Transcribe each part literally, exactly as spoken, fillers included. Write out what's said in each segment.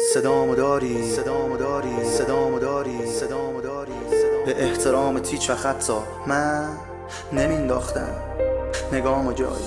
صدامو داری صدامو داری صدامو داری صدامو داری به احترام تیچ و خطا من نمینداختم نگامو جایی.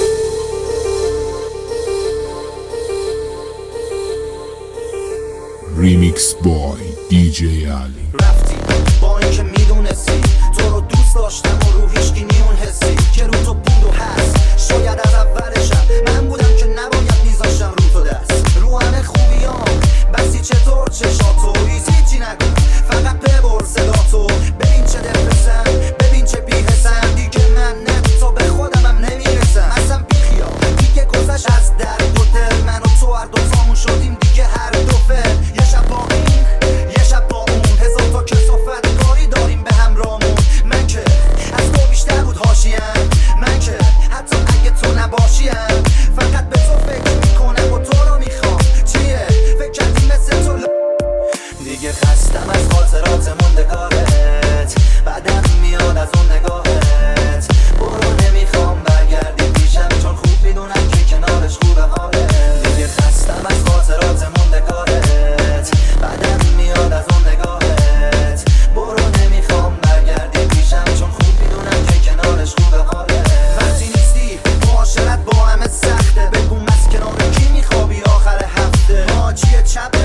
ریمیکس بای دی جی علی. رفتی با اینکه میدونستی تو رو دوست داشتم و رو هیچکی نیون حسی که رو تو بود و هست. شاید از اولشم من بودم که نباید میذاشتم رو تو دست رو همه خوبیام بسی چطور چشاتو هیچی نکن فقط ببر صداتو. ببین چه دفرسم ببین چه بیحسم دیگه من نه تا به خودمم نمیرسم اصلا بیخیال دیگه گذشت از درد و دل من و تو هر دوتامون شدیم دیگه هر دو فل. یه شب با این یه شب با اون هزار تا کسافت کاری داریم به همراهمون. من که از تو بیشتر بود حاشیم من که حتی اگه تو نباشیم فقط به تو فکر میکنم و تو رو میخوام. چیه فکر کردی مثل تو ل... دیگه خستم از خاطرات موندگارت بعدم میاد از اون نگاهت. برو نمیخوام برگردی پیشم چون خوب میدونم که کنارش خوبه حالت. دیگه خستم از خاطرات موندگارت بعدم میاد از اون نگاهت. برو نمیخوام برگردی پیشم چون خوب میدونم که کنارش خوبه حالت. وقتی نیستی معاشرت با همه سخته بگو از کنار کی میخوابی آخر هفته. ما چیه چپ